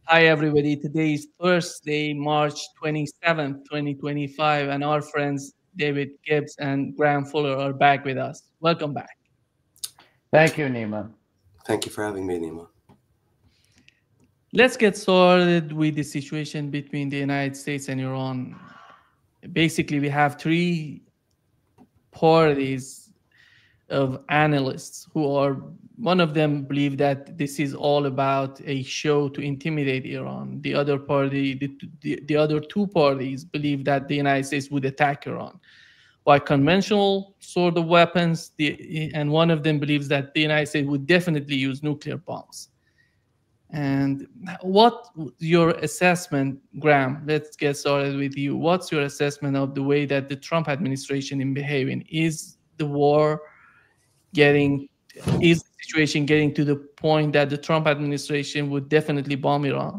Hi, everybody. Today is Thursday, March 27th, 2025, and our friends David Gibbs and Graham Fuller are back with us. Welcome back. Thank you, Nima. Thank you for having me, Nima. Let's get started with the situation between the United States and Iran. Basically, we have three parties of analysts who are one of them believe that this is all about a show to intimidate Iran. The other party, the other two parties believe that the United States would attack Iran by conventional sort of weapons. And one of them believes that the United States would definitely use nuclear bombs. And what your assessment, Graham? Let's get started with you. What's your assessment of the way that the Trump administration is behaving? Is the war getting is the situation getting to the point that the Trump administration would definitely bomb Iran?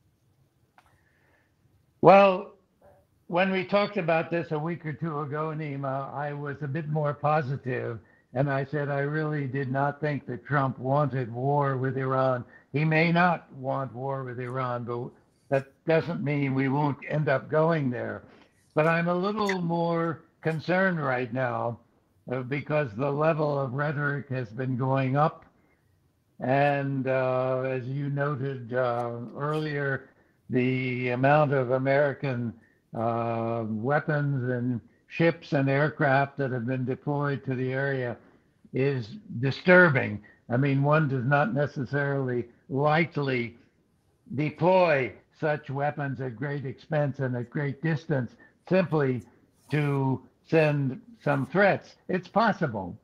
Well, when we talked about this a week or two ago, Nima, I was a bit more positive, and I said I really did not think that Trump wanted war with Iran. He may not want war with Iran, but that doesn't mean we won't end up going there. But I'm a little more concerned right now because the level of rhetoric has been going up. And as you noted earlier, the amount of American weapons and ships and aircraft that have been deployed to the area is disturbing. I mean, one does not necessarily lightly deploy such weapons at great expense and at great distance simply to send some threats. It's possible.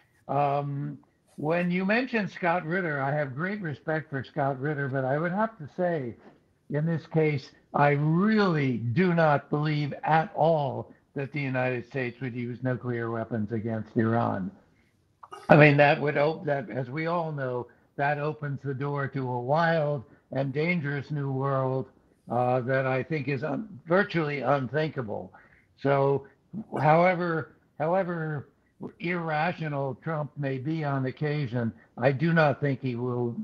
When you mentioned Scott Ritter, I have great respect for Scott Ritter, but I would have to say, in this case, I really do not believe at all that the United States would use nuclear weapons against Iran. I mean, that would open that, as we all know, that opens the door to a wild and dangerous new world that I think is virtually unthinkable. So, however irrational Trump may be on occasion, I do not think he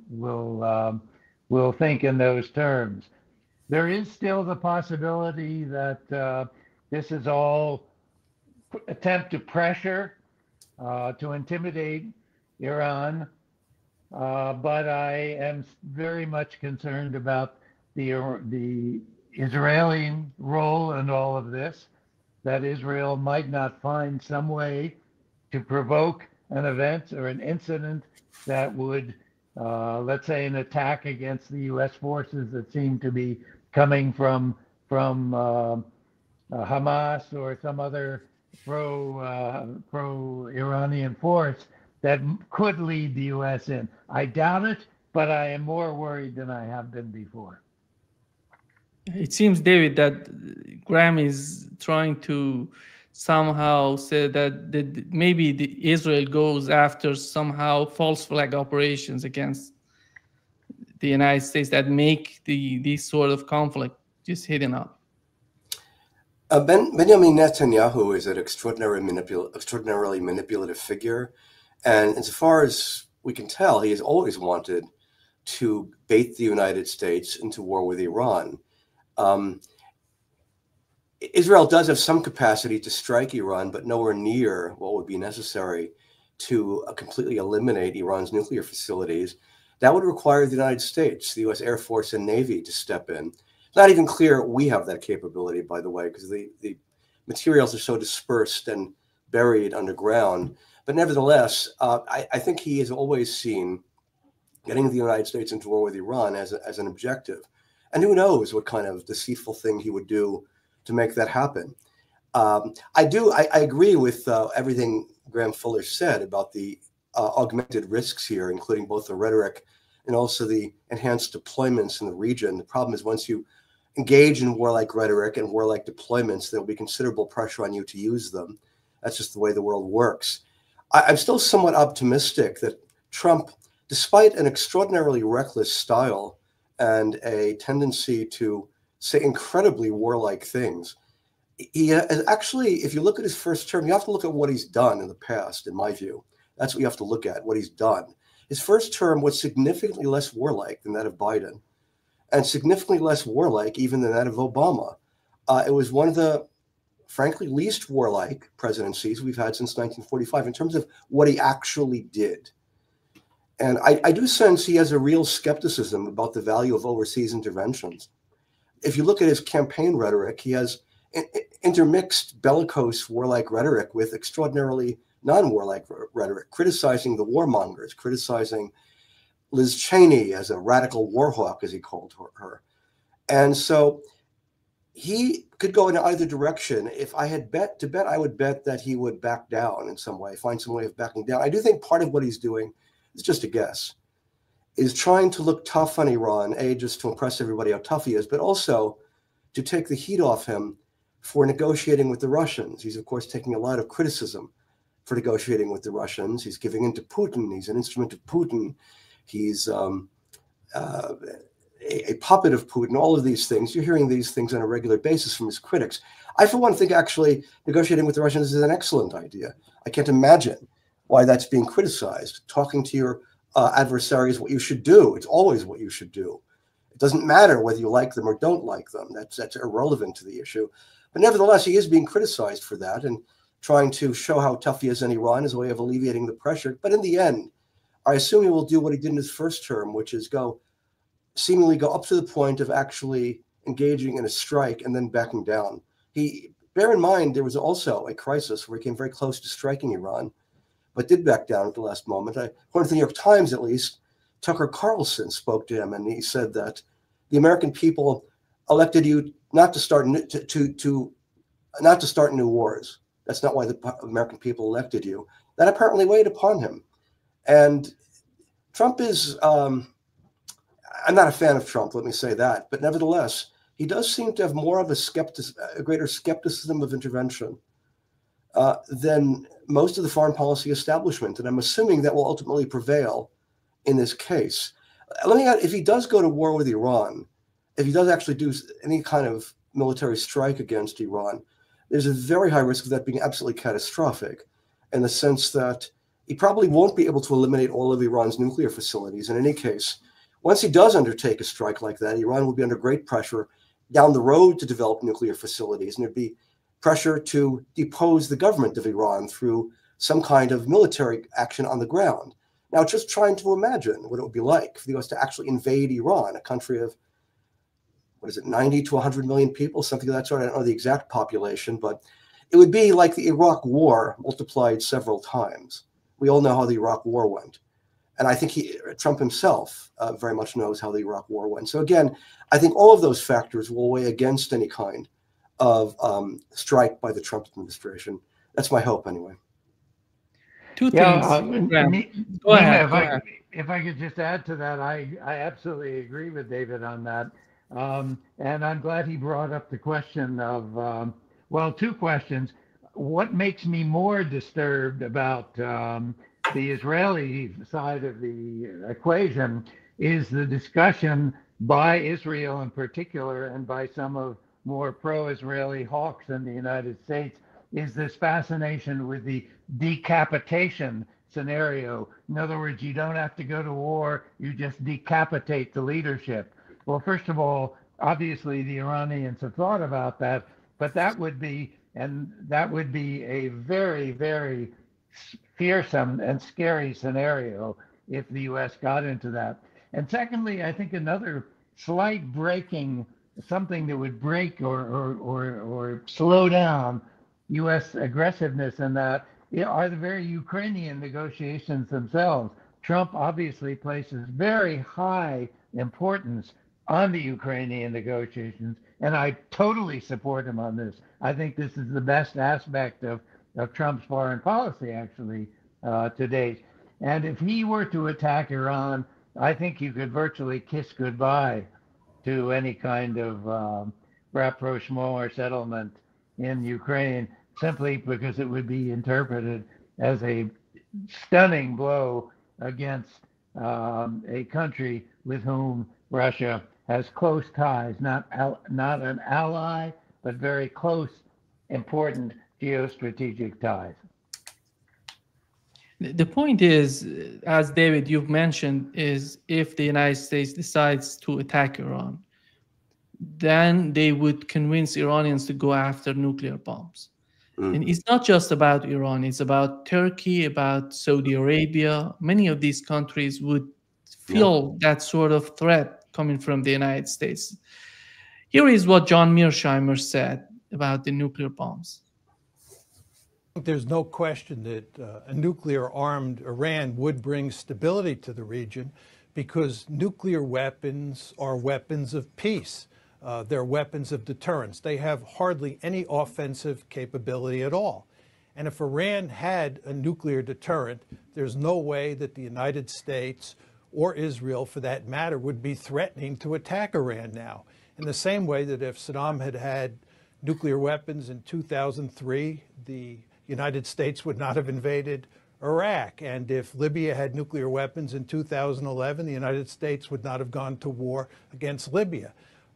will think in those terms. There is still the possibility that this is all attempt to pressure, to intimidate Iran, but I am very much concerned about the Israeli role in all of this. That Israel might not find some way to provoke an event or an incident that would, let's say, an attack against the U.S. forces that seem to be coming from Hamas or some other pro Iranian force that could lead the U.S. in. I doubt it, but I am more worried than I have been before. It seems, David, that Graham is trying to somehow say that maybe Israel goes after somehow false flag operations against the United States that make this sort of conflict just hidden up. Benjamin Netanyahu is an extraordinarily manipulative figure. And insofar as we can tell, he has always wanted to bait the United States into war with Iran. Israel does have some capacity to strike Iran, but nowhere near what would be necessary to completely eliminate Iran's nuclear facilities. That would require the United States, the U.S. Air Force and Navy to step in. It's not even clear we have that capability, by the way, because the materials are so dispersed and buried underground. But nevertheless, I think he has always seen getting the United States into war with Iran as an objective. And who knows what kind of deceitful thing he would do to make that happen. I agree with everything Graham Fuller said about the augmented risks here, including both the rhetoric and also the enhanced deployments in the region. The problem is once you engage in warlike rhetoric and warlike deployments, there will be considerable pressure on you to use them. That's just the way the world works. I'm still somewhat optimistic that Trump, despite an extraordinarily reckless style and a tendency to say incredibly warlike things, he has actually, if you look at his first term, you have to look at what he's done in the past, in my view. That's what you have to look at, what he's done. His first term was significantly less warlike than that of Biden. and significantly less warlike even than that of Obama. It was one of the, frankly, least warlike presidencies we've had since 1945 in terms of what he actually did. And I do sense he has a real skepticism about the value of overseas interventions. If you look at his campaign rhetoric, he has intermixed bellicose warlike rhetoric with extraordinarily non-warlike rhetoric, criticizing the warmongers, criticizing Liz Cheney as a radical war hawk, as he called her. And so he could go in either direction. If I had to bet, I would bet that he would back down in some way, find some way of backing down. I do think part of what he's doing, it's just a guess, is trying to look tough on Iran, just to impress everybody how tough he is, but also to take the heat off him for negotiating with the Russians. He's, of course, taking a lot of criticism for negotiating with the Russians. He's giving in to Putin. He's an instrument of Putin. He's a puppet of Putin, all of these things. You're hearing these things on a regular basis from his critics. I, for one, think actually negotiating with the Russians is an excellent idea. I can't imagine why that's being criticized. Talking to your adversary is what you should do. It's always what you should do. It doesn't matter whether you like them or don't like them. That's irrelevant to the issue. But nevertheless, he is being criticized for that and trying to show how tough he is in Iran as a way of alleviating the pressure. But in the end, I assume he will do what he did in his first term, which is seemingly go up to the point of actually engaging in a strike and then backing down. Bear in mind, there was also a crisis where he came very close to striking Iran, but did back down at the last moment. According to the New York Times, at least, Tucker Carlson spoke to him, and he said that the American people elected you not to start not to start new wars. That's not why the American people elected you. That apparently weighed upon him. And Trump is, I'm not a fan of Trump, let me say that, but nevertheless, he does seem to have more of a greater skepticism of intervention than most of the foreign policy establishment. And I'm assuming that will ultimately prevail in this case. Let me add, if he does go to war with Iran, if he does actually do any kind of military strike against Iran, there's a very high risk of that being absolutely catastrophic in the sense that he probably won't be able to eliminate all of Iran's nuclear facilities. In any case, once he does undertake a strike like that, Iran will be under great pressure down the road to develop nuclear facilities, and there'd be pressure to depose the government of Iran through some kind of military action on the ground. Now, just trying to imagine what it would be like for the U.S. to actually invade Iran, a country of, 90 to 100 million people, something of that sort. I don't know the exact population, but it would be like the Iraq War multiplied several times. We all know how the Iraq War went. And I think Trump himself very much knows how the Iraq War went. So again, I think all of those factors will weigh against any kind of strike by the Trump administration. That's my hope, anyway. Two things. Go ahead. If I could just add to that, I absolutely agree with David on that. And I'm glad he brought up the question of, two questions. What makes me more disturbed about the Israeli side of the equation is the discussion by Israel in particular and by some of more pro-Israeli hawks in the United States is this fascination with the decapitation scenario. In other words, you don't have to go to war, you just decapitate the leadership. Well, first of all, obviously the Iranians have thought about that, but that would be a very, very fearsome and scary scenario if the U.S. got into that. And secondly, I think another slight breaking, something that would break or slow down U.S. aggressiveness in that are the very Ukrainian negotiations themselves. Trump obviously places very high importance on the Ukrainian negotiations, and I totally support him on this. I think this is the best aspect of Trump's foreign policy, actually, to date. And if he were to attack Iran, I think you could virtually kiss goodbye to any kind of rapprochement or settlement in Ukraine, simply because it would be interpreted as a stunning blow against a country with whom Russia has close ties, not an ally, but very close, important geostrategic ties. The point is, as David, you've mentioned, is if the United States decides to attack Iran, then they would convince Iranians to go after nuclear bombs. And it's not just about Iran, it's about Turkey, about Saudi Arabia. Many of these countries would feel that sort of threat coming from the United States. Here is what John Mearsheimer said about the nuclear bombs. There's no question that a nuclear-armed Iran would bring stability to the region, because nuclear weapons are weapons of peace. They're weapons of deterrence. They have hardly any offensive capability at all. And if Iran had a nuclear deterrent, there's no way that the United States or Israel, for that matter, would be threatening to attack Iran now. In the same way that if Saddam had had nuclear weapons in 2003, the United States would not have invaded Iraq. And if Libya had nuclear weapons in 2011, the United States would not have gone to war against Libya.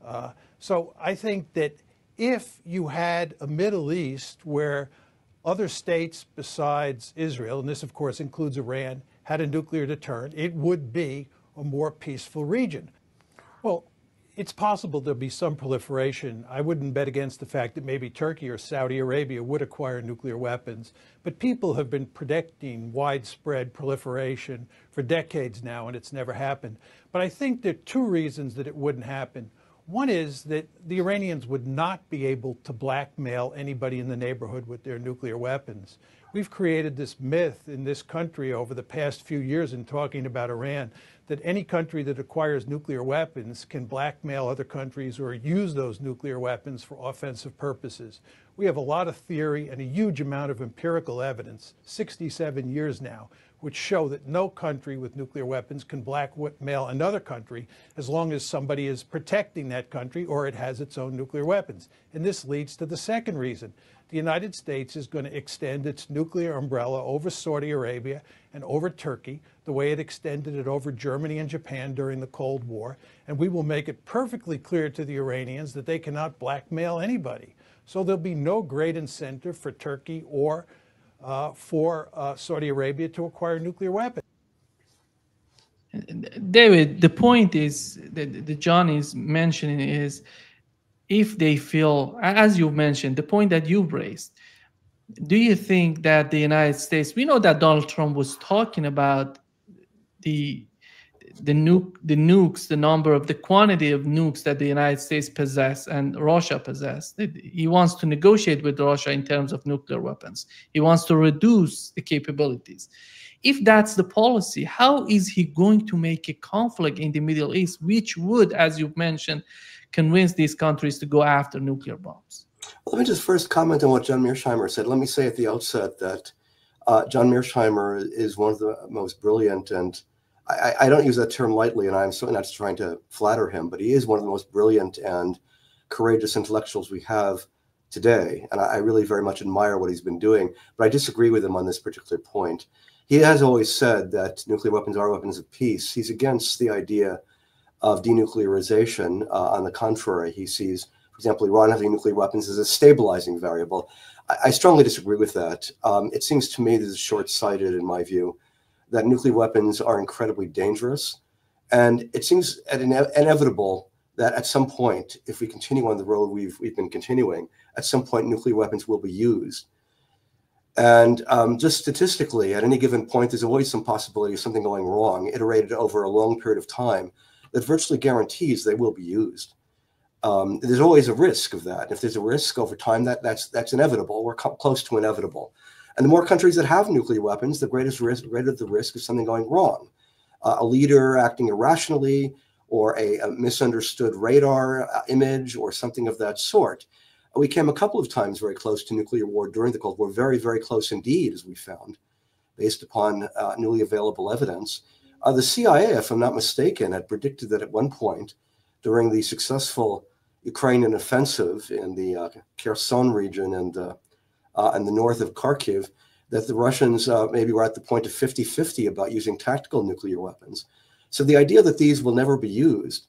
So I think that if you had a Middle East where other states besides Israel, and this of course includes Iran, had a nuclear deterrent, it would be a more peaceful region. Well, it's possible there'll be some proliferation. I wouldn't bet against the fact that maybe Turkey or Saudi Arabia would acquire nuclear weapons, but people have been predicting widespread proliferation for decades now, and it's never happened. But I think there are two reasons that it wouldn't happen. One is that the Iranians would not be able to blackmail anybody in the neighborhood with their nuclear weapons. We've created this myth in this country over the past few years in talking about Iran that any country that acquires nuclear weapons can blackmail other countries or use those nuclear weapons for offensive purposes. We have a lot of theory and a huge amount of empirical evidence, 67 years now, which show that no country with nuclear weapons can blackmail another country as long as somebody is protecting that country or it has its own nuclear weapons. And this leads to the second reason. The United States is going to extend its nuclear umbrella over Saudi Arabia and over Turkey, the way it extended it over Germany and Japan during the Cold War. And we will make it perfectly clear to the Iranians that they cannot blackmail anybody. So there'll be no great incentive for Turkey or for Saudi Arabia to acquire nuclear weapons. David, the point is that John is mentioning is, if they feel, as you mentioned, the point that you raised, do you think that the United States, we know that Donald Trump was talking about the nukes, the quantity of nukes that the United States possess and Russia possess. He wants to negotiate with Russia in terms of nuclear weapons. He wants to reduce the capabilities. If that's the policy, how is he going to make a conflict in the Middle East, which would, as you've mentioned, convince these countries to go after nuclear bombs? Let me just first comment on what John Mearsheimer said. Let me say at the outset that John Mearsheimer is one of the most brilliant, and I don't use that term lightly, and I'm certainly not trying to flatter him, but he is one of the most brilliant and courageous intellectuals we have today. And I really very much admire what he's been doing, but I disagree with him on this particular point. He has always said that nuclear weapons are weapons of peace. He's against the idea of denuclearization. On the contrary, he sees, for example, Iran having nuclear weapons as a stabilizing variable. I strongly disagree with that. It seems to me this is short-sighted in my view, that nuclear weapons are incredibly dangerous. And it seems inevitable that at some point, if we continue on the road we've been continuing, at some point nuclear weapons will be used. And just statistically, at any given point, there's always some possibility of something going wrong, iterated over a long period of time, that virtually guarantees they will be used. There's always a risk of that. If there's a risk over time, that's inevitable. We're close to inevitable. And the more countries that have nuclear weapons, the greater the risk of something going wrong. A leader acting irrationally, or a misunderstood radar image, or something of that sort. We came a couple of times very close to nuclear war during the Cold War, very, very close indeed, as we found, based upon newly available evidence. The CIA, if I'm not mistaken, had predicted that at one point during the successful Ukrainian offensive in the Kherson region and the north of Kharkiv, that the Russians maybe were at the point of 50-50 about using tactical nuclear weapons. So the idea that these will never be used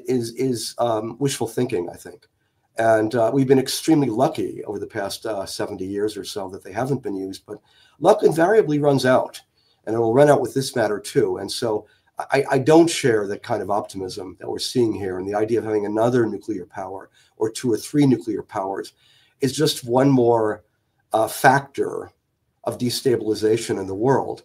is wishful thinking, I think. And we've been extremely lucky over the past 70 years or so that they haven't been used, but luck invariably runs out. and it will run out with this matter too. And so I don't share that kind of optimism that we're seeing here. And the idea of having another nuclear power or 2 or 3 nuclear powers is just one more factor of destabilization in the world.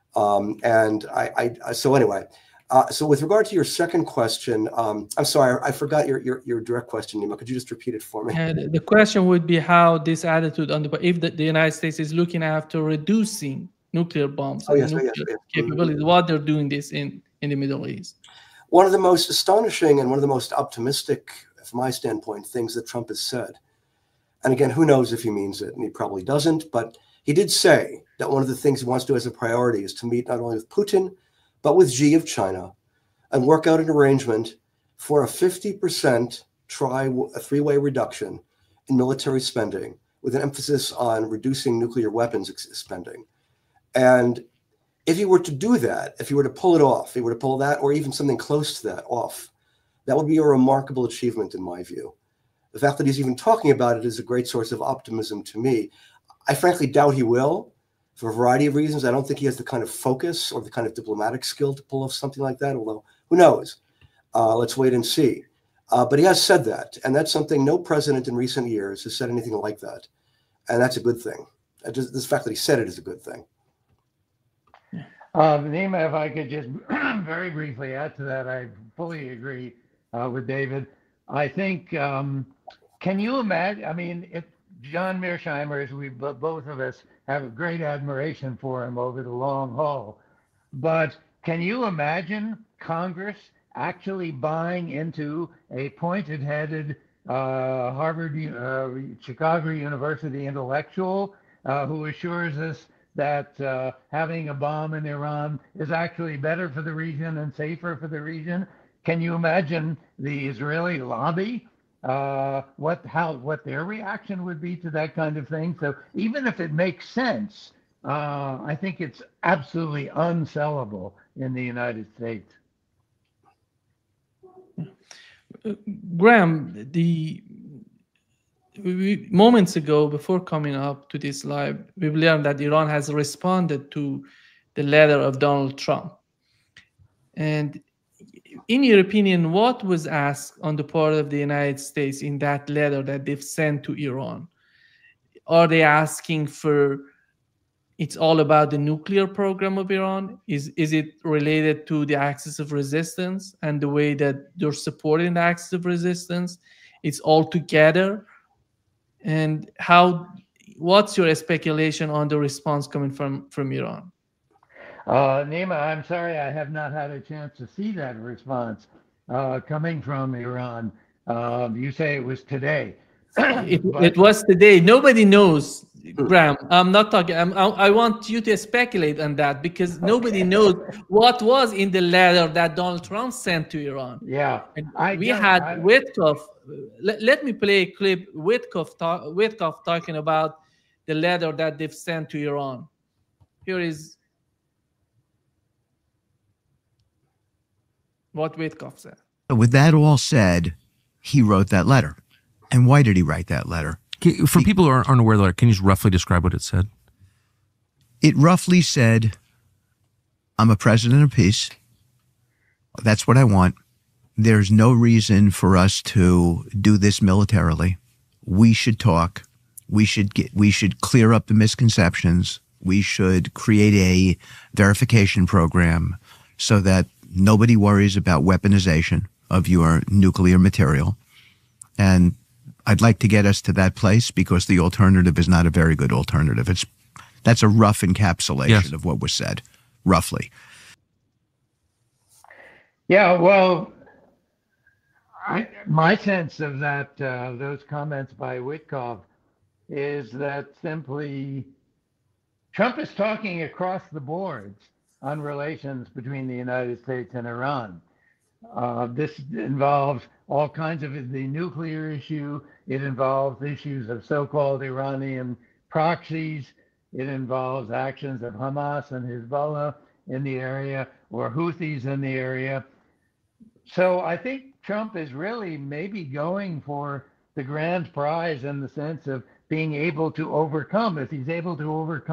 So anyway, so with regard to your second question, I'm sorry, I forgot your direct question, Nima. Could you just repeat it for me? The question would be how this attitude on if the United States is looking after reducing nuclear bombs and nuclear capabilities, what they're doing this in the Middle East. One of the most astonishing and one of the most optimistic, from my standpoint, things that Trump has said, and again, who knows if he means it, and he probably doesn't, but he did say that one of the things he wants to do as a priority is to meet not only with Putin, but with Xi of China and work out an arrangement for a 50% a 3-way reduction in military spending with an emphasis on reducing nuclear weapons spending. And if he were to do that, if he were to pull it off, if he were to pull that or even something close to that off, that would be a remarkable achievement in my view. The fact that he's even talking about it is a great source of optimism to me. I frankly doubt he will for a variety of reasons. I don't think he has the kind of focus or the kind of diplomatic skill to pull off something like that, although who knows? Let's wait and see. But he has said that, and that's something no president in recent years has said anything like that. And that's a good thing. This fact that he said it is a good thing. Nima, if I could just very briefly add to that, I fully agree with David. I think, can you imagine, I mean, if John Mearsheimer, as we both of us have a great admiration for him over the long haul, but can you imagine Congress actually buying into a pointed-headed Harvard, Chicago University intellectual who assures us that having a bomb in Iran is actually better for the region and safer for the region? Can you imagine the Israeli lobby, what their reaction would be to that kind of thing? So even if it makes sense, I think it's absolutely unsellable in the United States. Graham, moments ago, before coming up to this live, we've learned that Iran has responded to the letter of Donald Trump. And in your opinion, what was asked on the part of the United States in that letter that they've sent to Iran? Are they asking for, it's all about the nuclear program of Iran? Is it related to the axis of resistance and the way that they're supporting the axis of resistance? It's all together? And what's your speculation on the response coming from Iran? Nima, I'm sorry I have not had a chance to see that response coming from Iran. You say it was today. It was today. Nobody knows, Graham. I'm not talking. I want you to speculate on that because nobody knows what was in the letter that Donald Trump sent to Iran. Yeah. And we had Witkoff. Let me play a clip. Witkoff talking about the letter that they've sent to Iran. Here is what Witkoff said. With that all said, he wrote that letter. And why did he write that letter? For people who aren't aware of the letter, can you just roughly describe what it said? It roughly said, I'm a president of peace. That's what I want. There's no reason for us to do this militarily. We should talk. We should clear up the misconceptions. We should create a verification program so that nobody worries about weaponization of your nuclear material. And I'd like to get us to that place because the alternative is not a very good alternative. That's a rough encapsulation of what was said, roughly. Yeah, well, my sense of that, those comments by Witkoff, is that simply Trump is talking across the boards on relations between the United States and Iran. This involves all kinds of the nuclear issue. It involves issues of so-called Iranian proxies. It involves actions of Hamas and Hezbollah in the area or Houthis in the area. So I think Trump is really maybe going for the grand prize in the sense of being able to overcome. If he's able to overcome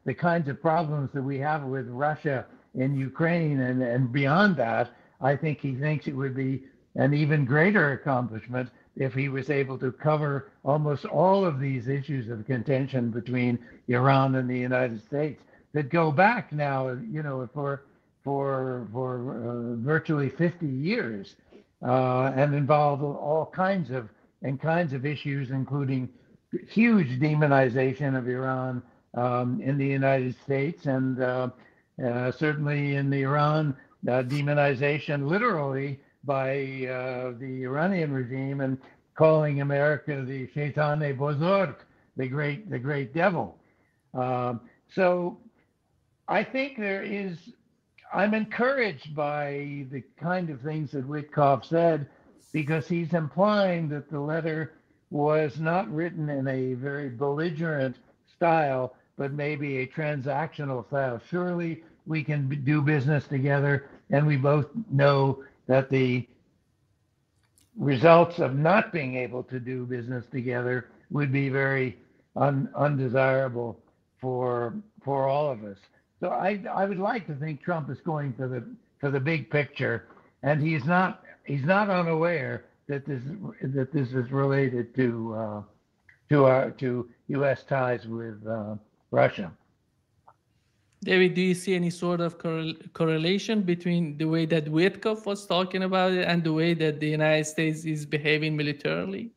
the kinds of problems that we have with Russia in Ukraine and beyond that, I think he thinks it would be an even greater accomplishment if he was able to cover almost all of these issues of contention between Iran and the United States that go back now, you know, for virtually 50 years, and involve all kinds of issues, including huge demonization of Iran in the United States, and certainly in the Iran demonization, literally, by the Iranian regime, and calling America the Shaitan-e Bozorg, the great devil. So I think I'm encouraged by the kind of things that Witkoff said, because he's implying that the letter was not written in a very belligerent style, but maybe a transactional style. Surely we can do business together, and we both know that the results of not being able to do business together would be very undesirable for all of us. So I would like to think Trump is going for the big picture, and he's not unaware that this is related to U.S. ties with Russia. David, do you see any sort of correlation between the way that Witkoff was talking about it and the way that the United States is behaving militarily?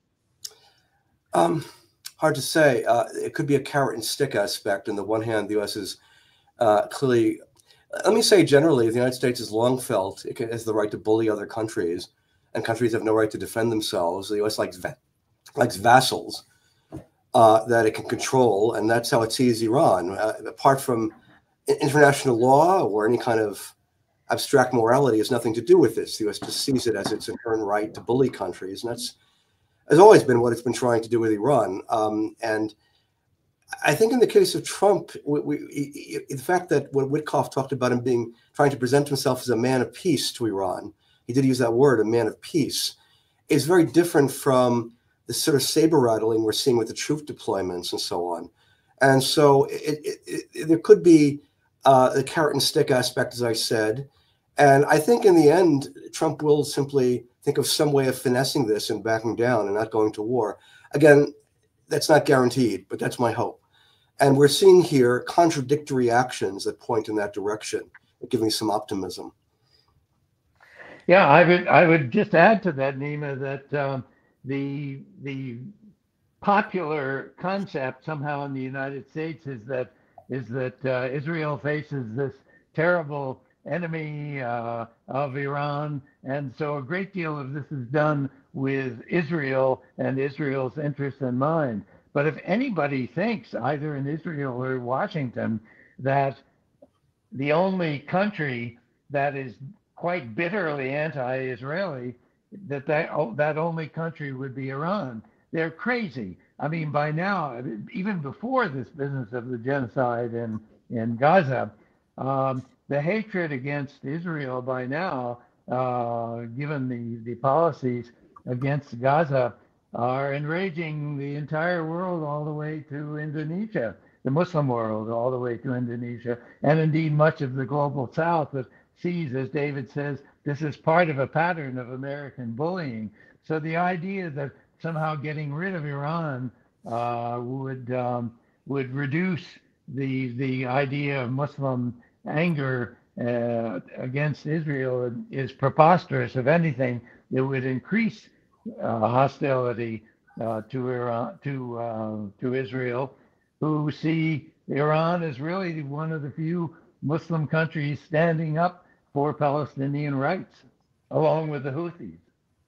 Hard to say. It could be a carrot and stick aspect. On the one hand, the U.S. is clearly, let me say generally, the United States has long felt it has the right to bully other countries, and countries have no right to defend themselves. The U.S. likes vassals that it can control, and that's how it sees Iran. Apart from international law or any kind of abstract morality, has nothing to do with this. The U.S. just sees it as its inherent right to bully countries, and that's has always been what it's been trying to do with Iran. And I think in the case of Trump, the fact that when Witkoff talked about him trying to present himself as a man of peace to Iran, he did use that word, a man of peace, is very different from the sort of saber rattling we're seeing with the troop deployments and so on. And so there could be the carrot and stick aspect, as I said. And I think in the end, Trump will simply think of some way of finessing this and backing down and not going to war. Again, that's not guaranteed, but that's my hope. And we're seeing here contradictory actions that point in that direction, that give me some optimism. Yeah, I would just add to that, Nima, that the popular concept somehow in the United States is that Israel faces this terrible enemy of Iran, and so a great deal of this is done with Israel and Israel's interests in mind. But if anybody thinks, either in Israel or Washington, that the only country that is quite bitterly anti-Israeli, that only country would be Iran, they're crazy. I mean, by now, even before this business of the genocide in Gaza, the hatred against Israel by now, given the policies against Gaza, are enraging the entire world all the way to Indonesia, the Muslim world all the way to Indonesia, and indeed much of the global South that sees, as David says, this is part of a pattern of American bullying. So the idea that somehow getting rid of Iran would reduce the idea of Muslim anger against Israel is preposterous. If anything, it would increase hostility to Iran, to Israel, who see Iran as really one of the few Muslim countries standing up for Palestinian rights, along with the Houthis.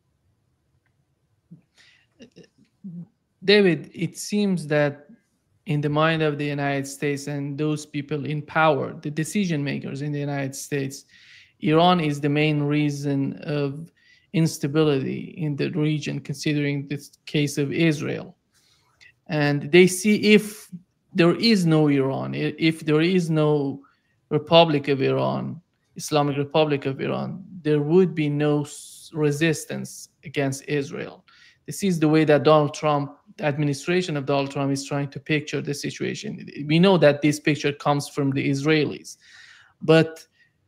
David, it seems that in the mind of the United States and those people in power, the decision makers in the United States, Iran is the main reason of instability in the region, considering this case of Israel. And they see if there is no Iran, if there is no Republic of Iran, Islamic Republic of Iran, there would be no resistance against Israel. This is the way that Donald Trump the administration of Donald Trump is trying to picture the situation. We know that this picture comes from the Israelis, but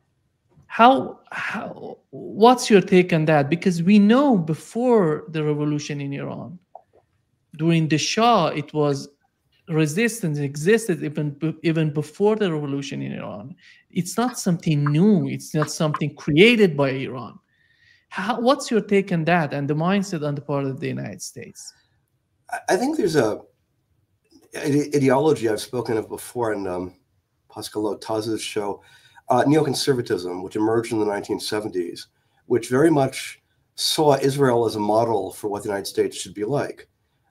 what's your take on that? Because we know before the revolution in Iran, during the Shah, it was resistance existed even before the revolution in Iran. It's not something new. It's not something created by Iran. What's your take on that and the mindset on the part of the United States? I think there's a ideology I've spoken of before in Pascal Lotaz's show, neoconservatism, which emerged in the 1970s, which very much saw Israel as a model for what the United States should be like.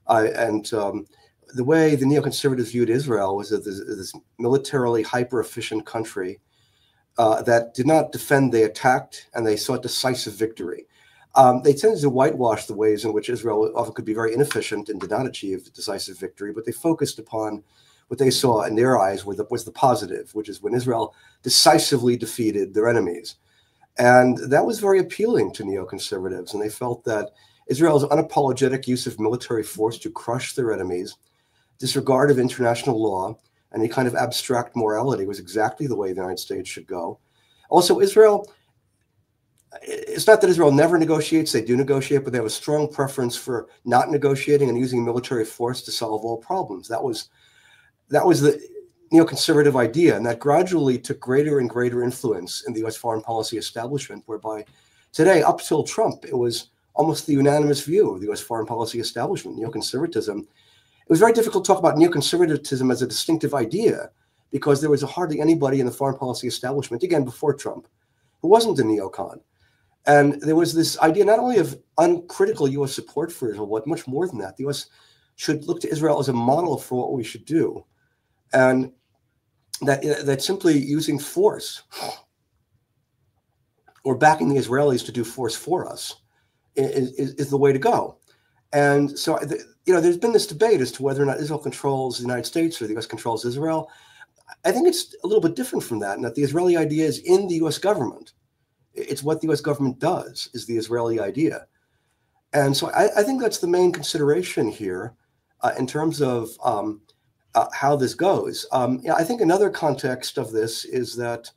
The way the neoconservatives viewed Israel was as this militarily hyper-efficient country that did not defend, they attacked, and they sought decisive victory. They tended to whitewash the ways in which Israel often could be very inefficient and did not achieve decisive victory, but they focused upon what they saw in their eyes was the positive, which is when Israel decisively defeated their enemies. And that was very appealing to neoconservatives, and they felt that Israel's unapologetic use of military force to crush their enemies, disregard of international law, and any kind of abstract morality was exactly the way the United States should go. Also, Israel, it's not that Israel never negotiates, they do negotiate, but they have a strong preference for not negotiating and using military force to solve all problems. That was the neoconservative idea, and that gradually took greater and greater influence in the U.S. foreign policy establishment, whereby today, up till Trump, it was almost the unanimous view of the U.S. foreign policy establishment, neoconservatism. It was very difficult to talk about neoconservatism as a distinctive idea because there was hardly anybody in the foreign policy establishment, again, before Trump, who wasn't a neocon. And there was this idea not only of uncritical U.S. support for Israel, but much more than that. The U.S. should look to Israel as a model for what we should do. And that simply using force or backing the Israelis to do force for us is the way to go. And so, there's been this debate as to whether or not Israel controls the United States or the U.S. controls Israel. I think it's a little bit different from that, and that the Israeli idea is in the U.S. government. It's what the U.S. government does, is the Israeli idea. And so I think that's the main consideration here in terms of how this goes. I think another context of this is that,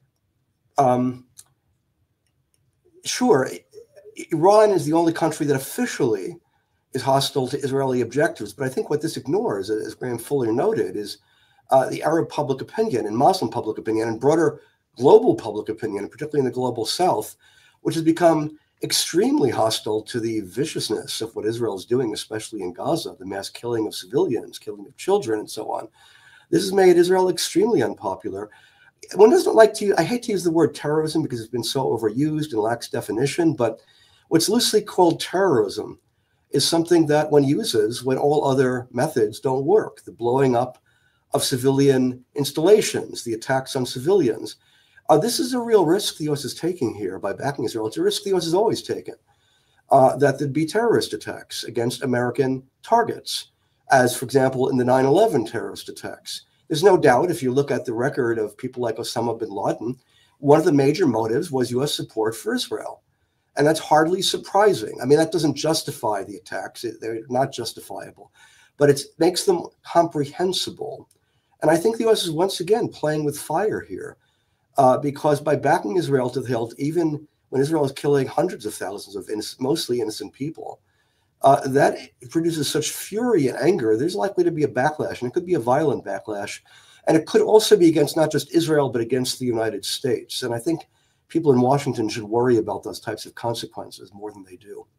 sure, Iran is the only country that officially is hostile to Israeli objectives. But I think what this ignores, as Graham Fuller noted, is the Arab public opinion and Muslim public opinion and broader global public opinion, particularly in the global South, which has become extremely hostile to the viciousness of what Israel is doing, especially in Gaza, the mass killing of civilians, killing of children, and so on. This has made Israel extremely unpopular. One doesn't like to, I hate to use the word terrorism because it's been so overused and lacks definition, but what's loosely called terrorism is something that one uses when all other methods don't work. The blowing up of civilian installations, the attacks on civilians. This is a real risk the U.S. is taking here by backing Israel. It's a risk the U.S. has always taken, that there'd be terrorist attacks against American targets, as, for example, in the 9/11 terrorist attacks. There's no doubt, if you look at the record of people like Osama bin Laden, one of the major motives was U.S. support for Israel. And that's hardly surprising. I mean, that doesn't justify the attacks. They're not justifiable, but it makes them comprehensible. And I think the U.S. is once again playing with fire here. Because by backing Israel to the hilt, even when Israel is killing hundreds of thousands of mostly innocent people, that produces such fury and anger, there's likely to be a backlash, and it could be a violent backlash. And it could also be against not just Israel, but against the United States. And I think people in Washington should worry about those types of consequences more than they do.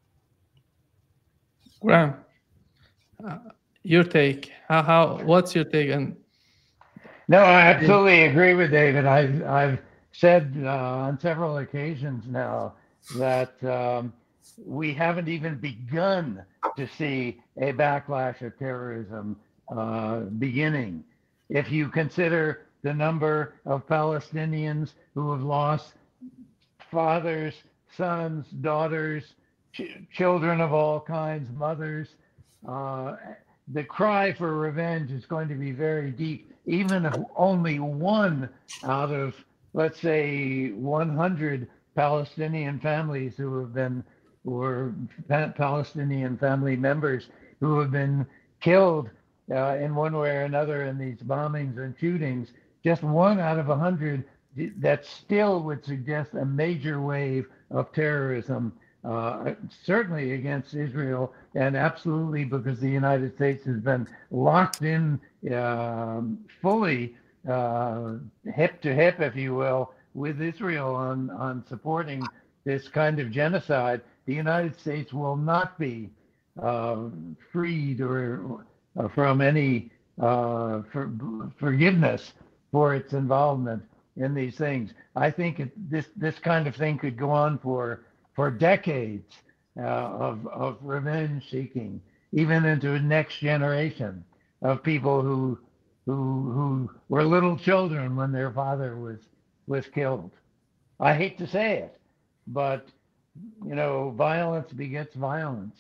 Graham, your take. What's your take on? No, I absolutely agree with David. I've said on several occasions now that we haven't even begun to see a backlash of terrorism beginning. If you consider the number of Palestinians who have lost fathers, sons, daughters, children of all kinds, mothers, the cry for revenge is going to be very deep. Even if only one out of, let's say, 100 Palestinian families who are Palestinian family members, who have been killed in one way or another in these bombings and shootings, just 1 out of 100, that still would suggest a major wave of terrorism, certainly against Israel, and absolutely because the United States has been locked in fully hip to hip, if you will, with Israel on supporting this kind of genocide. The United States will not be freed or from any forgiveness for its involvement in these things. I think this kind of thing could go on for decades of revenge seeking, even into the next generation of people who were little children when their father was killed. I hate to say it, but violence begets violence.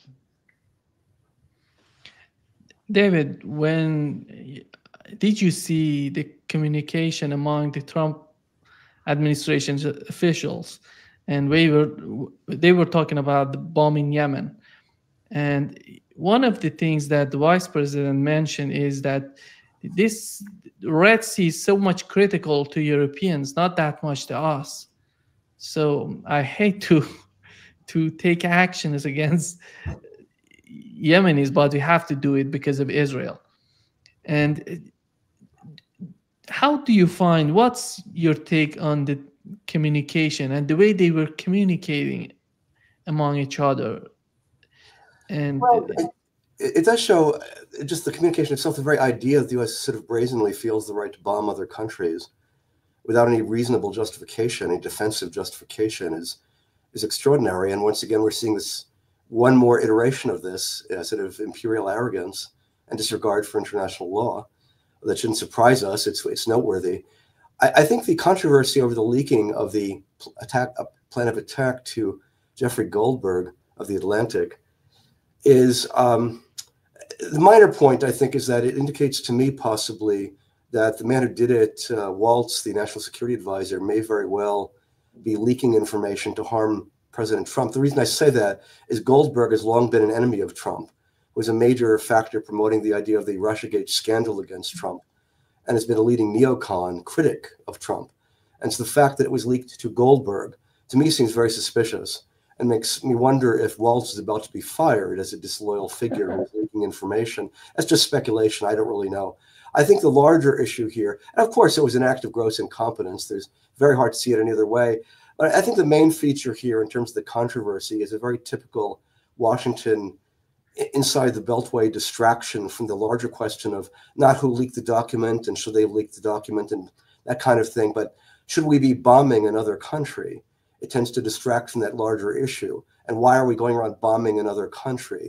David, when did you see the communication among the Trump administration's officials? And they were talking about the bomb in Yemen. And one of the things that the vice president mentioned is that this Red Sea is so much critical to Europeans, not that much to us. So I hate to take actions against Yemenis, but we have to do it because of Israel. And how do you find, what's your take on the communication and the way they were communicating among each other? And well, it does show just the communication itself, the very idea that the U.S. sort of brazenly feels the right to bomb other countries without any reasonable justification, any defensive justification is extraordinary. And once again, we're seeing this one more iteration of this sort of imperial arrogance and disregard for international law. That shouldn't surprise us. It's noteworthy. I think the controversy over the leaking of the plan of attack to Jeffrey Goldberg of The Atlantic is the minor point, I think, is that it indicates to me possibly that the man who did it, Waltz, the national security advisor, may very well be leaking information to harm President Trump. The reason I say that is Goldberg has long been an enemy of Trump, was a major factor promoting the idea of the Russiagate scandal against Trump, and has been a leading neocon critic of Trump. And so the fact that it was leaked to Goldberg, to me, seems very suspicious and makes me wonder if Waltz is about to be fired as a disloyal figure who is leaking information. That's just speculation. I don't really know. I think the larger issue here, and of course, it was an act of gross incompetence. There's very hard to see it any other way. But I think the main feature here in terms of the controversy is a very typical Washington inside the Beltway distraction from the larger question of not who leaked the document and should they leak the document and that kind of thing, but should we be bombing another country? It tends to distract from that larger issue. And why are we going around bombing another country?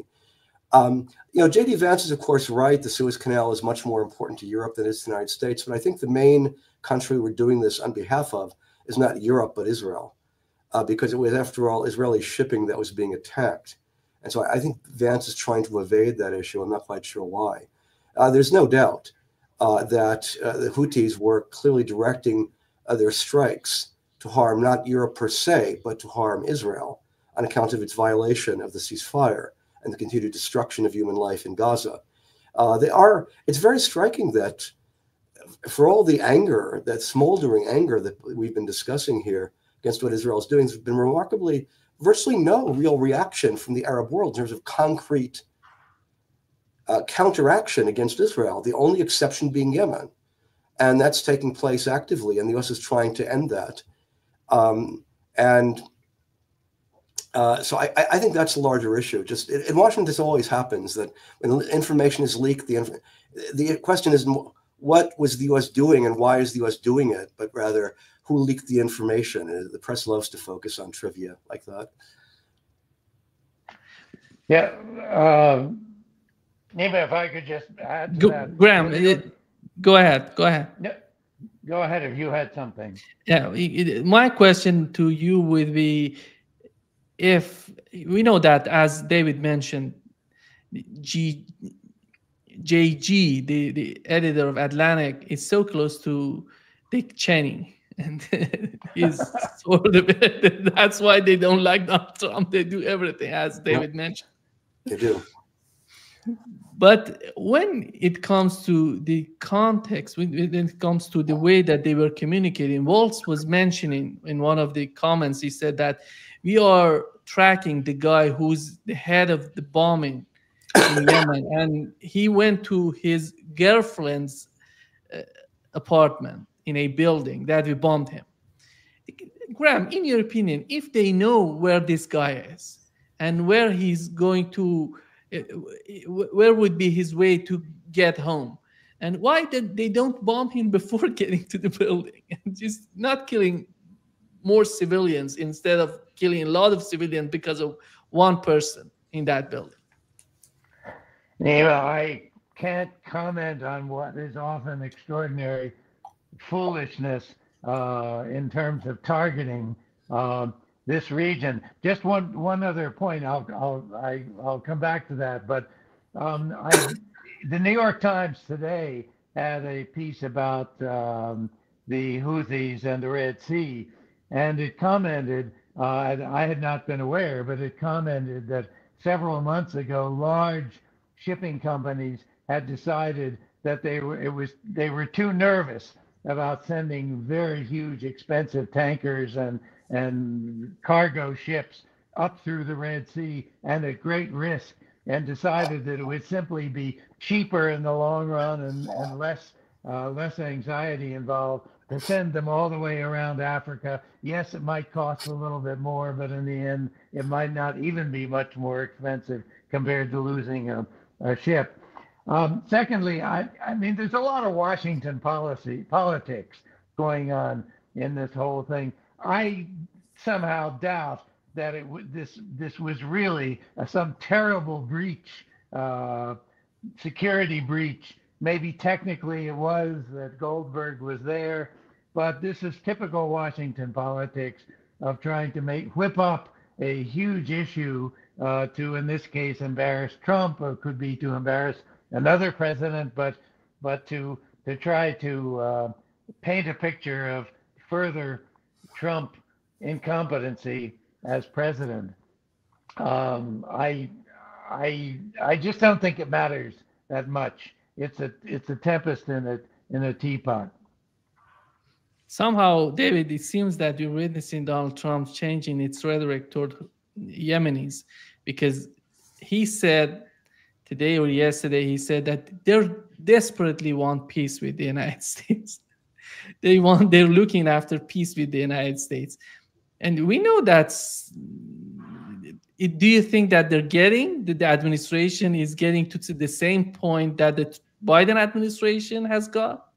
J.D. Vance is, of course, right. The Suez Canal is much more important to Europe than it is to the United States. But I think the main country we're doing this on behalf of is not Europe, but Israel, because it was, after all, Israeli shipping that was being attacked. And so I think Vance is trying to evade that issue. I'm not quite sure why. There's no doubt that the Houthis were clearly directing their strikes to harm not Europe per se, but to harm Israel on account of its violation of the ceasefire and the continued destruction of human life in Gaza. It's very striking that for all the anger, that smoldering anger that we've been discussing here against what Israel is doing, there's been remarkably virtually no real reaction from the Arab world in terms of concrete counteraction against Israel, the only exception being Yemen. And that's taking place actively, and the U.S. is trying to end that. So I think that's a larger issue. Just in Washington, this always happens, that when information is leaked, the question isn't what was the U.S. doing and why is the U.S. doing it, but rather who leaked the information. And the press loves to focus on trivia like that. Yeah. Nima, if I could just add to that. Graham, go ahead. No, go ahead if you had something. Yeah, my question to you would be, if we know that, as David mentioned, JG, the editor of Atlantic, is so close to Dick Cheney, and he's sort of that's why they don't like Donald Trump. They do everything, as David mentioned. They do. But when it comes to the context, when it comes to the way that they were communicating, Waltz was mentioning in one of the comments, he said that we are tracking the guy who's the head of the bombing in Yemen, and he went to his girlfriend's apartment in a building that we bombed him. Graham, in your opinion, if they know where this guy is and where he's going to, where would be his way to get home, and why did they don't bomb him before getting to the building and just not killing more civilians instead of killing a lot of civilians because of one person in that building? Nima, I can't comment on what is often extraordinary foolishness in terms of targeting this region. Just one other point. I'll come back to that. But the New York Times today had a piece about the Houthis and the Red Sea, and it commented. I had not been aware, but it commented that several months ago, large shipping companies had decided that they were too nervous about sending very huge, expensive tankers and cargo ships up through the Red Sea and at great risk, and decided that it would simply be cheaper in the long run and less anxiety involved to send them all the way around Africa. Yes, it might cost a little bit more, but in the end, it might not even be much more expensive compared to losing a ship. Secondly, I mean, there's a lot of Washington politics going on in this whole thing. I somehow doubt that this was really some terrible breach, security breach. Maybe technically it was that Goldberg was there, but this is typical Washington politics of trying to whip up a huge issue to, in this case, embarrass Trump, or could be to embarrass another president, but to try to paint a picture of further Trump incompetency as president. I just don't think it matters that much. It's a tempest in a teapot. Somehow, David, it seems that you're witnessing Donald Trump changing its rhetoric toward Yemenis, because he said today or yesterday, he said that they desperately want peace with the United States. They're looking after peace with the United States. And we know that's, do you think that the administration is getting to the same point that the Biden administration has got?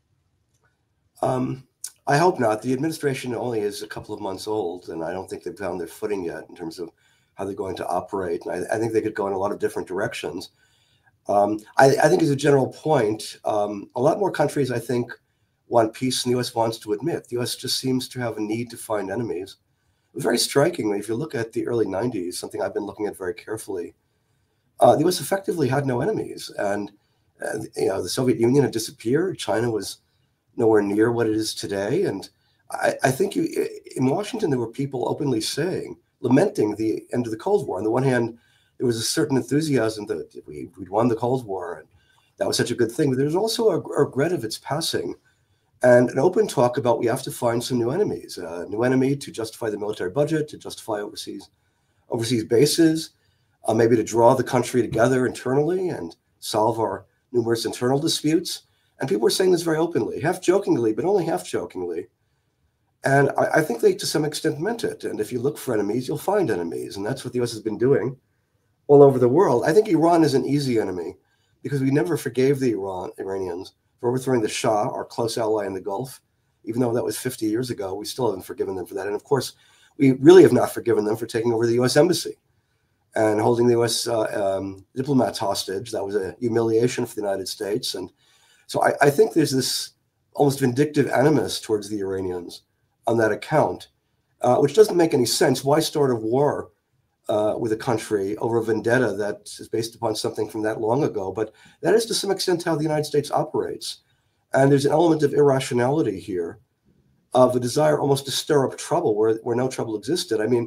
I hope not. The administration only is a couple of months old, and I don't think they've found their footing yet in terms of how they're going to operate. And I think they could go in a lot of different directions. I think as a general point, a lot more countries, I think, want peace than the U.S. wants to admit. The U.S. just seems to have a need to find enemies. It was very striking. If you look at the early 90s, something I've been looking at very carefully, the U.S. effectively had no enemies. And the Soviet Union had disappeared. China was nowhere near what it is today. And I think in Washington, there were people openly lamenting the end of the Cold War. On the one hand, there was a certain enthusiasm that we'd won the Cold War, and that was such a good thing. But there was also a regret of its passing, and an open talk about we have to find some new enemies, a new enemy to justify the military budget, to justify overseas bases, maybe to draw the country together internally and solve our numerous internal disputes. And people were saying this very openly, half jokingly, but only half jokingly. And I think they, to some extent, meant it. And if you look for enemies, you'll find enemies. And that's what the U.S. has been doing all over the world. I think Iran is an easy enemy because we never forgave the Iranians for overthrowing the Shah, our close ally in the Gulf. Even though that was 50 years ago, we still haven't forgiven them for that. And of course, we really have not forgiven them for taking over the U.S. embassy and holding the U.S. diplomats hostage. That was a humiliation for the United States. And so I think there's this almost vindictive animus towards the Iranians on that account, which doesn't make any sense. Why start a war with a country over a vendetta that is based upon something from that long ago? But that is to some extent how the United States operates. And there's an element of irrationality here, of a desire almost to stir up trouble where no trouble existed. I mean,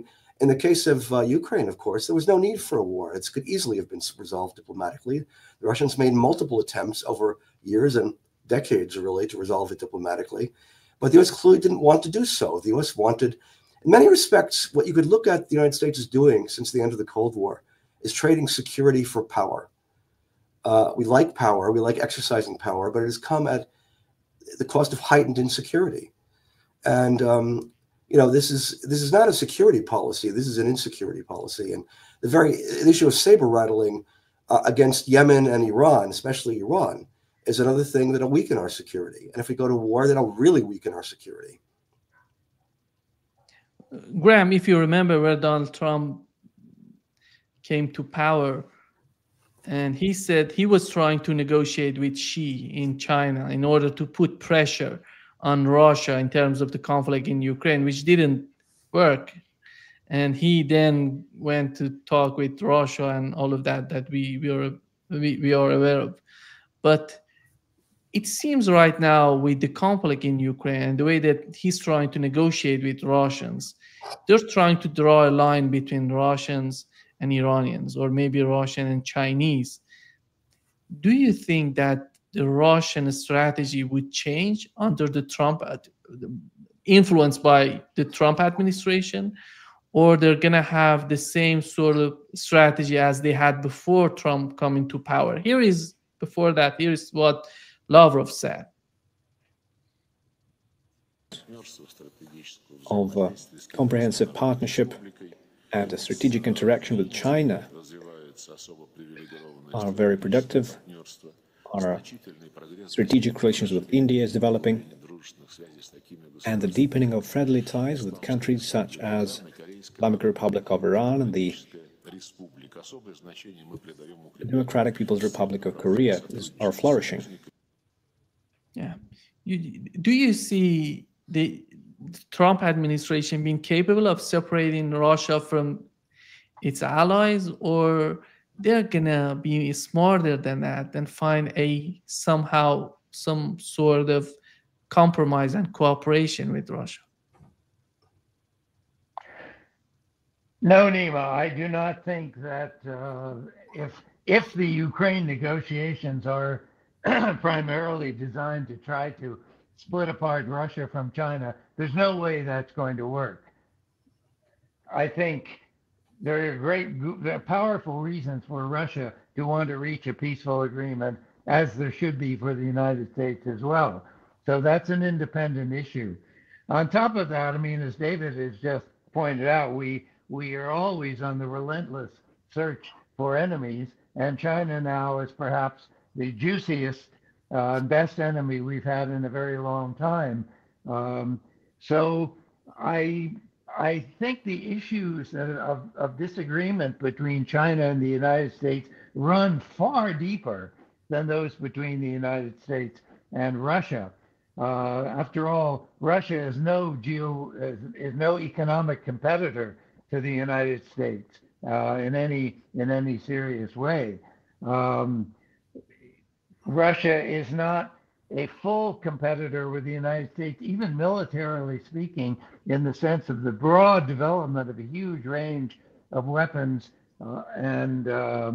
In the case of Ukraine, of course, there was no need for a war. It could easily have been resolved diplomatically. The Russians made multiple attempts over years and decades, really, to resolve it diplomatically. But the U.S. clearly didn't want to do so. The U.S. wanted, in many respects, what you could look at the United States is doing since the end of the Cold War is trading security for power. We like power, we like exercising power, but it has come at the cost of heightened insecurity. And this is not a security policy. This is an insecurity policy. And the issue of saber rattling against Yemen and Iran, especially Iran, is another thing that'll weaken our security. And if we go to war, that'll really weaken our security. Graham, if you remember where Donald Trump came to power, and he said he was trying to negotiate with Xi in China in order to put pressure on Russia in terms of the conflict in Ukraine, which didn't work. And he then went to talk with Russia and all of that we are aware of. But it seems right now with the conflict in Ukraine and the way that he's trying to negotiate with Russians, they're trying to draw a line between Russians and Iranians, or maybe Russian and Chinese. Do you think that the Russian strategy would change under the influenced by the Trump administration, or they're going to have the same sort of strategy as they had before Trump coming to power? Here is what Lavrov said. Of comprehensive partnership and a strategic interaction with China are very productive. Our strategic relations with India is developing, and the deepening of friendly ties with countries such as Islamic Republic of Iran and the Democratic People's Republic of Korea are flourishing. Yeah. Do you see the Trump administration being capable of separating Russia from its allies, or they're gonna be smarter than that and find some sort of compromise and cooperation with Russia? No, Nima, I do not think that if the Ukraine negotiations are primarily designed to try to split apart Russia from China, there's no way that's going to work. I think there are powerful reasons for Russia to want to reach a peaceful agreement, as there should be for the United States as well. So that's an independent issue. On top of that, I mean, as David has just pointed out, we are always on the relentless search for enemies, and China now is perhaps the juiciest, best enemy we've had in a very long time. So I think the issues of disagreement between China and the United States run far deeper than those between the United States and Russia. After all, Russia is no economic competitor to the United States in any serious way. Russia is not a full competitor with the United States, even militarily speaking, in the sense of the broad development of a huge range of weapons and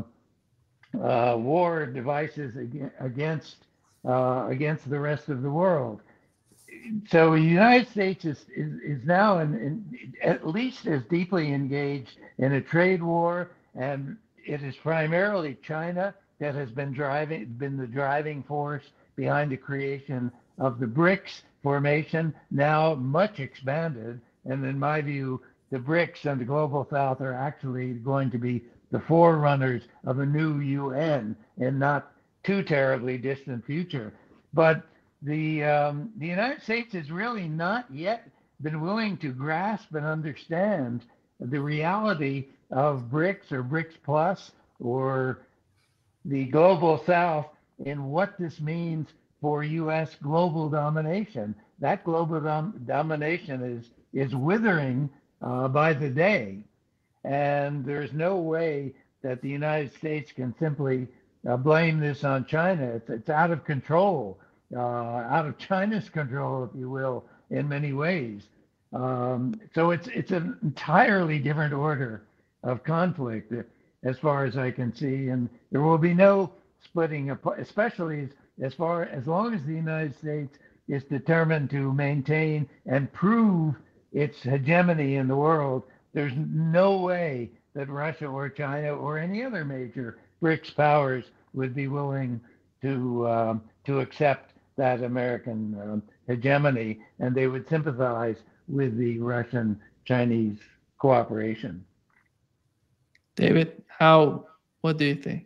war devices against the rest of the world. So the United States is now at least as deeply engaged in a trade war, and it is primarily China that has been the driving force behind the creation of the BRICS formation, now much expanded. And in my view, the BRICS and the Global South are actually going to be the forerunners of a new UN in not too terribly distant future. But the United States has really not yet been willing to grasp and understand the reality of BRICS or BRICS Plus or the Global South in what this means for U.S. global domination. That global domination is withering by the day, and there's no way that the United States can simply blame this on China. It's out of control, out of China's control, if you will, in many ways. So it's an entirely different order of conflict, as far as I can see, and there will be no splitting apart, especially as long as the United States is determined to maintain and prove its hegemony in the world. There's no way that Russia or China or any other major BRICS powers would be willing to accept that American hegemony, and they would sympathize with the Russian-Chinese cooperation. David, what do you think?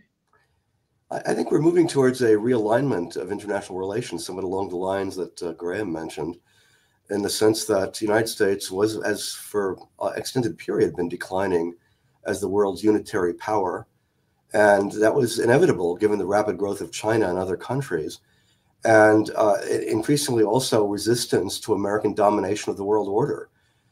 I think we're moving towards a realignment of international relations, somewhat along the lines that Graham mentioned, in the sense that the United States was, as for an extended period, been declining as the world's unitary power. And that was inevitable given the rapid growth of China and other countries. And increasingly also resistance to American domination of the world order.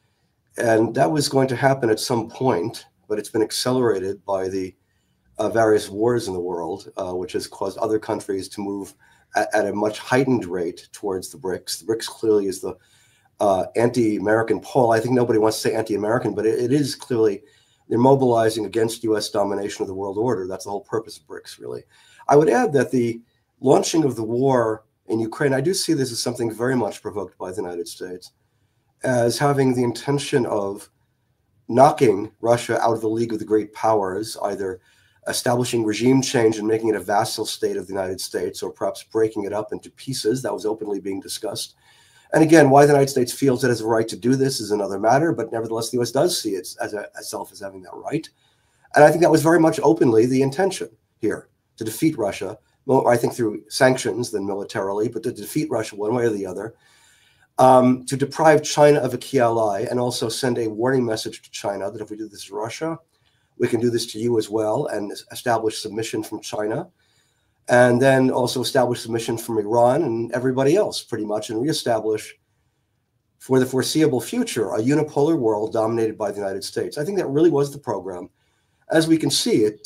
And that was going to happen at some point, but it's been accelerated by the various wars in the world, which has caused other countries to move at a much heightened rate towards the BRICS. The BRICS clearly is the anti-American pole. I think nobody wants to say anti-American, but it is clearly, they're mobilizing against U.S. domination of the world order. That's the whole purpose of BRICS, really. I would add that the launching of the war in Ukraine, I do see this as something very much provoked by the United States, as having the intention of knocking Russia out of the League of the Great Powers, either establishing regime change and making it a vassal state of the United States, or perhaps breaking it up into pieces. That was openly being discussed. And again, why the United States feels it has a right to do this is another matter, but nevertheless, the U.S. does see it as itself as having that right. And I think that was very much openly the intention here, to defeat Russia, well, I think through sanctions than militarily, but to defeat Russia one way or the other, to deprive China of a key ally, and also send a warning message to China that if we do this to Russia, we can do this to you as well, and establish submission from China, and then also establish submission from Iran and everybody else pretty much, and reestablish for the foreseeable future a unipolar world dominated by the United States. I think that really was the program. As we can see, it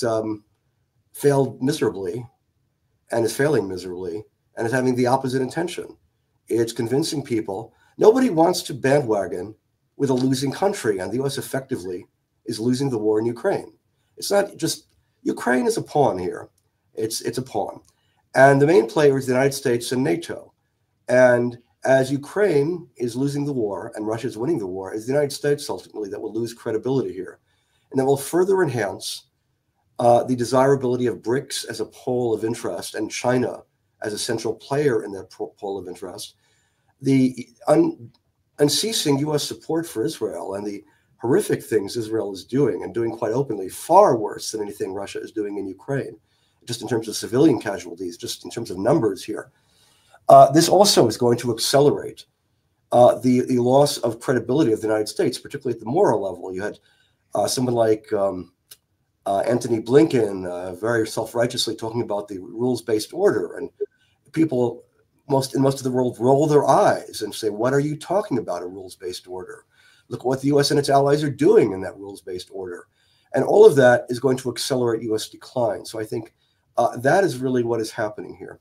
failed miserably and is failing miserably and is having the opposite intention. It's convincing people. Nobody wants to bandwagon with a losing country, and the U.S. effectively is losing the war in Ukraine. It's not just, Ukraine is a pawn here. It's a pawn. And the main player is the United States and NATO. And as Ukraine is losing the war and Russia is winning the war, it's the United States ultimately that will lose credibility here. And that will further enhance the desirability of BRICS as a pole of interest and China as a central player in that pole of interest. The unceasing U.S. support for Israel and the horrific things Israel is doing, and doing quite openly, far worse than anything Russia is doing in Ukraine, just in terms of civilian casualties, just in terms of numbers here. This also is going to accelerate the loss of credibility of the United States, particularly at the moral level. You had someone like Antony Blinken very self-righteously talking about the rules-based order, and people in most of the world roll their eyes and say, what are you talking about, a rules-based order? Look what the U.S. and its allies are doing in that rules-based order. And all of that is going to accelerate U.S. decline. So I think that is really what is happening here.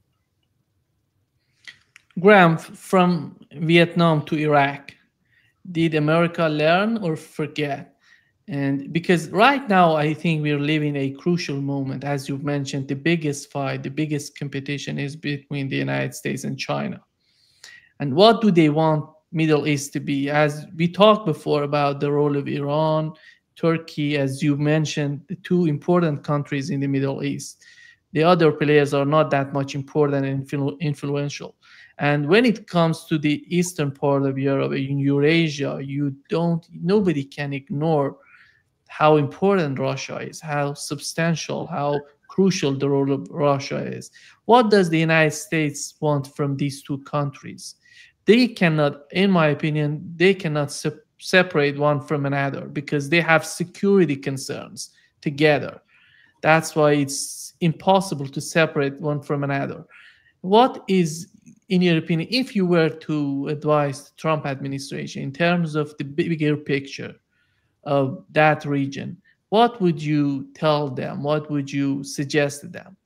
Graham, from Vietnam to Iraq, did America learn or forget? And because right now, I think we're living a crucial moment. As you've mentioned, the biggest fight, the biggest competition is between the United States and China. And what do they want Middle East to be? As we talked before about the role of Iran, Turkey, as you mentioned, the two important countries in the Middle East. The other players are not that much important and influential. And when it comes to the eastern part of Europe, in Eurasia, nobody can ignore how important Russia is, how substantial, how crucial the role of Russia is. What does the United States want from these two countries? They cannot, in my opinion, they cannot separate one from another because they have security concerns together. That's why it's impossible to separate one from another. What is, in your opinion, if you were to advise the Trump administration in terms of the bigger picture of that region, what would you tell them? What would you suggest to them?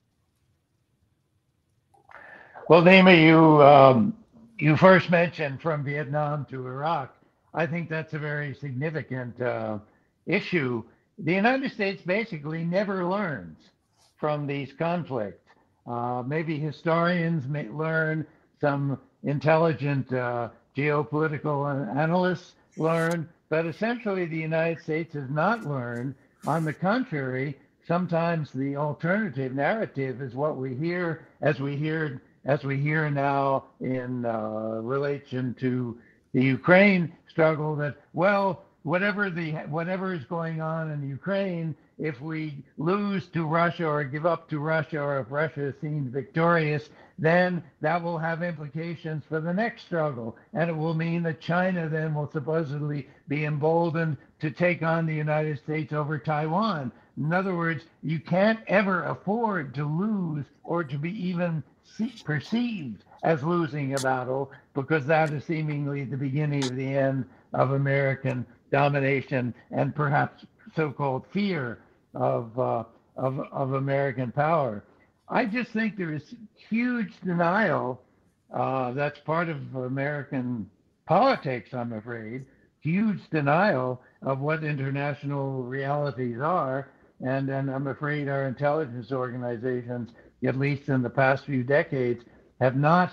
Well, Nima, you first mentioned from Vietnam to Iraq. I think that's a very significant issue. The United States basically never learns from these conflicts. Maybe historians may learn, some intelligent geopolitical analysts learn, but essentially the United States has not learned. On the contrary, sometimes the alternative narrative is what we hear, as we hear now in relation to the Ukraine struggle, that, well, whatever is going on in Ukraine, if we lose to Russia or give up to Russia, or if Russia is seen victorious, then that will have implications for the next struggle. And it will mean that China then will supposedly be emboldened to take on the United States over Taiwan. In other words, you can't ever afford to lose, or to be even perceived as losing a battle, because that is seemingly the beginning of the end of American domination, and perhaps so-called fear of American power. I just think there is huge denial. That's part of American politics, I'm afraid. Huge denial of what international realities are, and I'm afraid our intelligence organizations, at least in the past few decades, have not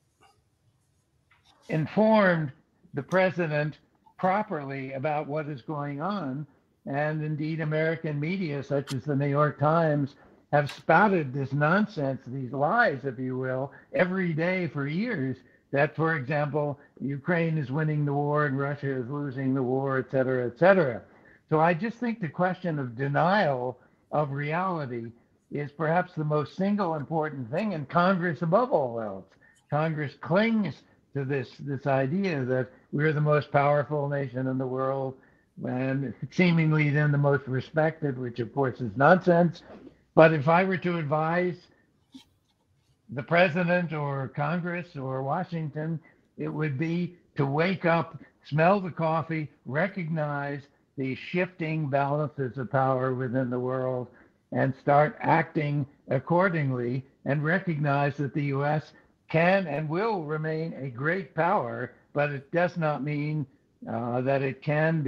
informed the president properly about what is going on. And indeed, American media, such as the New York Times, have spouted this nonsense, these lies, if you will, every day for years, that, for example, Ukraine is winning the war and Russia is losing the war, et cetera, et cetera. So I just think the question of denial of reality is perhaps the most single important thing, and Congress above all else. Congress clings to this idea that we're the most powerful nation in the world, and seemingly then the most respected, which of course is nonsense. But if I were to advise the president or Congress or Washington, it would be to wake up, smell the coffee, recognize the shifting balances of power within the world, and start acting accordingly, and recognize that the U.S. can and will remain a great power, but it does not mean that it can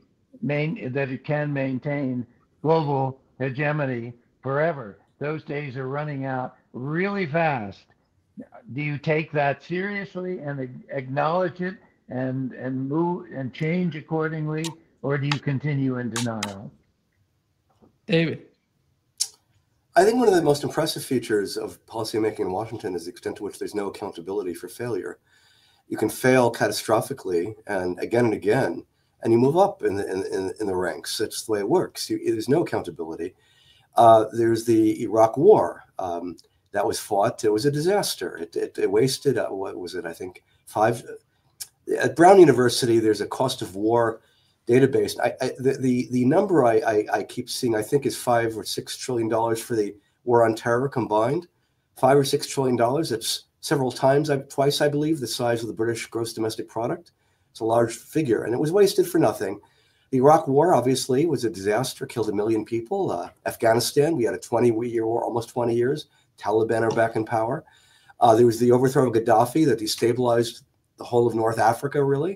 maintain global hegemony forever. Those days are running out really fast. Do you take that seriously and acknowledge it and move and change accordingly, or do you continue in denial? David. I think one of the most impressive features of policymaking in Washington is the extent to which there's no accountability for failure. You can fail catastrophically and again, and you move up in the ranks. That's the way it works. There's no accountability. There's the Iraq War that was fought. It was a disaster. It wasted, what was it, I think, at Brown University, there's a cost of war database. The number I keep seeing, I think, is $5 or $6 trillion for the war on terror combined. $5 or $6 trillion. It's several times, twice, I believe, the size of the British gross domestic product. It's a large figure, and it was wasted for nothing. The Iraq War, obviously, was a disaster, killed 1 million people. Afghanistan, we had a 20-year war, almost 20 years. Taliban are back in power. There was the overthrow of Gaddafi that destabilized the whole of North Africa, really.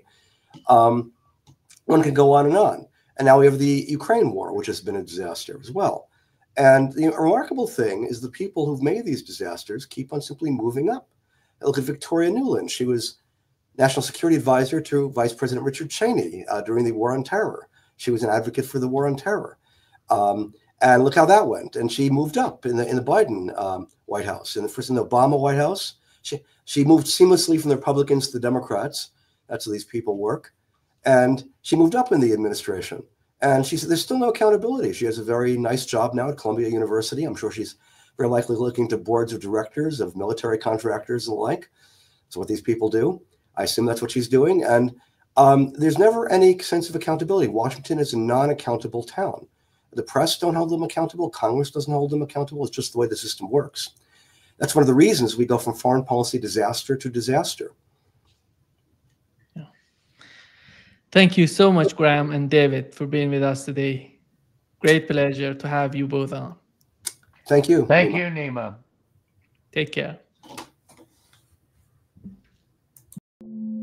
One could go on. And now we have the Ukraine war, which has been a disaster as well. And the remarkable thing is the people who've made these disasters keep on simply moving up. Look at Victoria Nuland. She was National Security Advisor to Vice President Richard Cheney during the War on Terror. She was an advocate for the War on Terror. And look how that went. And she moved up in the Biden White House. And first in the Obama White House, she moved seamlessly from the Republicans to the Democrats. That's how these people work. And she moved up in the administration. And she said there's still no accountability. She has a very nice job now at Columbia University. I'm sure she's very likely looking to boards of directors of military contractors and the like. That's what these people do. I assume that's what she's doing. And there's never any sense of accountability. Washington is a non-accountable town. The press don't hold them accountable. Congress doesn't hold them accountable. It's just the way the system works. That's one of the reasons we go from foreign policy disaster to disaster. Yeah. Thank you so much, Graham and David, for being with us today. Great pleasure to have you both on. Thank you. Thank you, Nima. Take care.